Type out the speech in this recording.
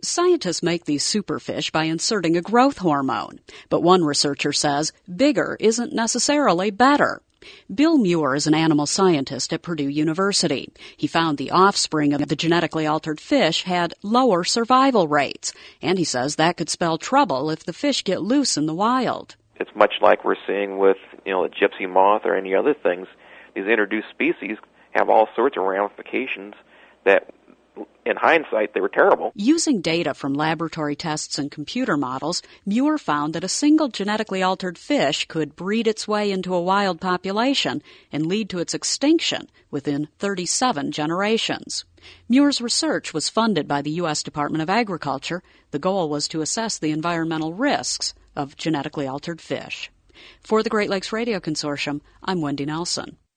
Scientists make these superfish by inserting a growth hormone, but one researcher says bigger isn't necessarily better. Bill Muir is an animal scientist at Purdue University. He found the offspring of the genetically altered fish had lower survival rates, and he says that could spell trouble if the fish get loose in the wild. It's much like we're seeing with, the gypsy moth or any other things. These introduced species have all sorts of ramifications that, in hindsight, they were terrible. Using data from laboratory tests and computer models, Muir found that a single genetically altered fish could breed its way into a wild population and lead to its extinction within 37 generations. Muir's research was funded by the U.S. Department of Agriculture. The goal was to assess the environmental risks of genetically altered fish. For the Great Lakes Radio Consortium, I'm Wendy Nelson.